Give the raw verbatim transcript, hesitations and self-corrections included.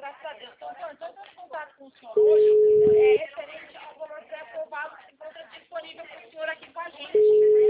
graças a Deus. Então, Antônio, todo esse contato com o senhor hoje é referente ao valor pré-aprovado que se encontra disponível para o senhor aqui com a gente.